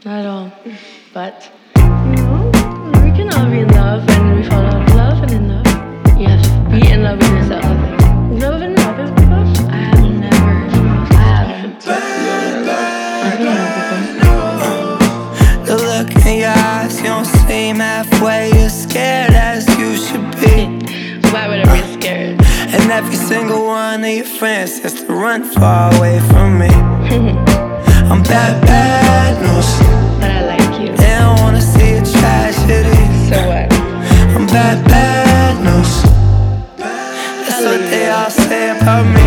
not at all. But, we can all be in love and we fall out of love and in love. You have to be in love with yourself, I think. Love and love is because I have never, I haven't. I've been in love before. The look in your eyes, you don't seem halfway as scared as you should be. Why would I be scared? And every single one of your friends has to run far away from me. I'm bad, bad news, but I like you. They don't wanna see a tragedy. So what? I'm bad, bad news. That's what they all say about me.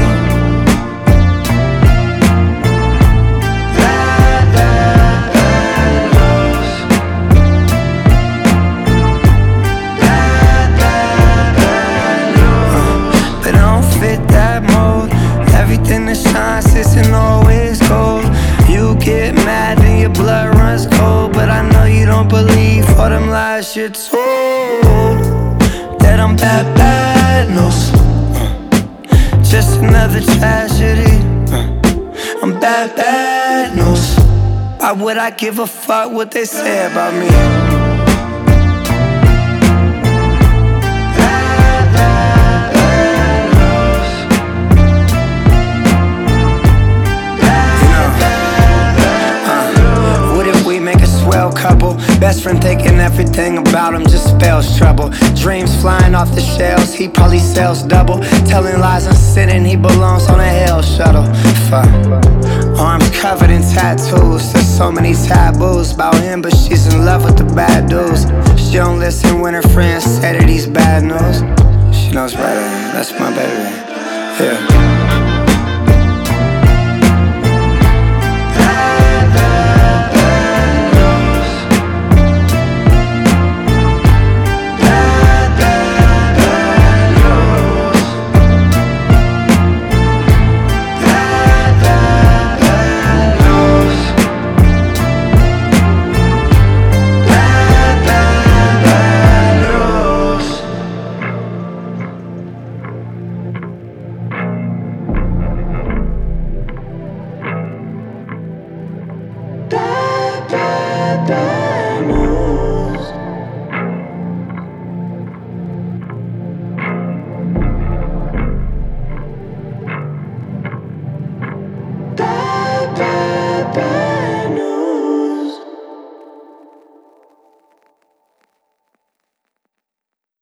Bad, bad, bad news. Bad, bad, bad news. But I don't fit that mold. Everything that shines isn't always gold. You get mad and your blood runs cold, but I know you don't believe all them lies you're told. That I'm bad, bad news. Just another tragedy. I'm bad, bad news. Why would I give a fuck what they say about me? Bad, bad, bad news. What if we make a swell couple? Best friend thinking everything about him just spells trouble. Dreams flying off the shelves, he probably sells double. Telling lies and sinning, he belongs on a hell shuttle. Fuck. Arms covered in tattoos. There's so many taboos about him, but she's in love with the bad dudes. She don't listen when her friends say that he's bad news. She knows better, that's my baby. Yeah.